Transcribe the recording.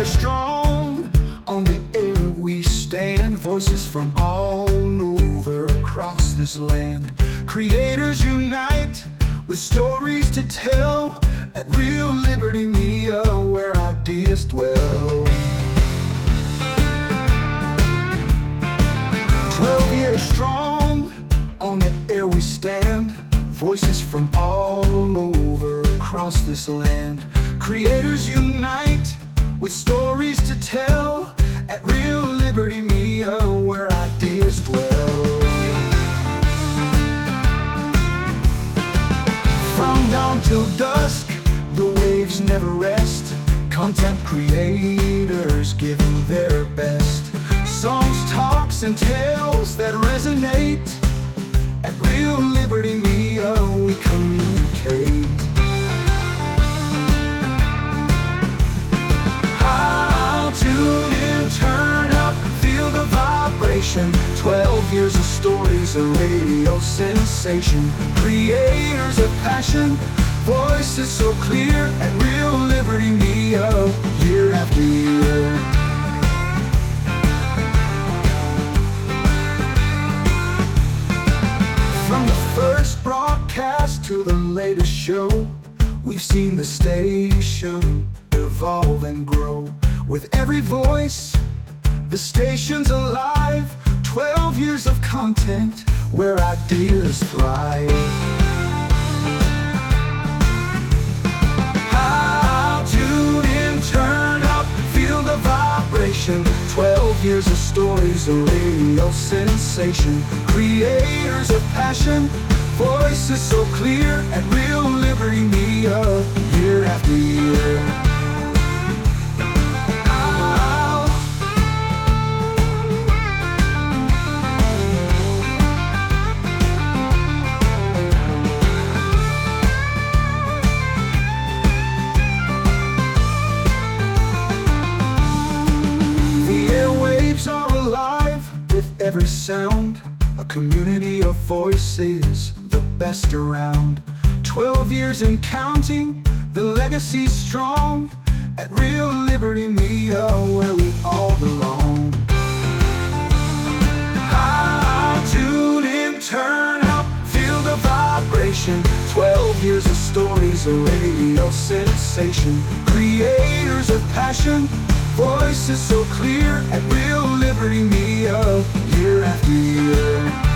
are strong, on the air we stand. Voices from all over across this land. Creators unite with stories to tell at Real Liberty Media, where ideas dwell. 12 years strong, on the air we stand. Voices from all over across this land. Creators unite with stories to tell at Real Liberty Media, where ideas dwell. From dawn till dusk, the waves never rest. Content creators giving their best. Songs, talks, and tales that resonate. At Real Liberty Media we communicate. I'll tune in, turn up, feel the vibration. 12 years of stories, a radio sensation. Creators of passion, voices so clear. At Real Liberty Media, year after year. From the first broadcast to the latest show, we've seen the station evolve and grow. With every voice, the station's alive. 12 years of content where ideas thrive. I'll tune in, turn up, feel the vibration. 12 years of stories, a radio sensation. Creators of passion, voices so clear. At Real Liberty Media, year after year. Every sound, a community of voices, the best around. 12 years and counting, the legacy's strong. At Real Liberty Media, where we all belong. I'll tune in, turn up, feel the vibration. 12 years of stories, a radio sensation. Creators of passion, voices so clear. At Real Liberty Media, year after year.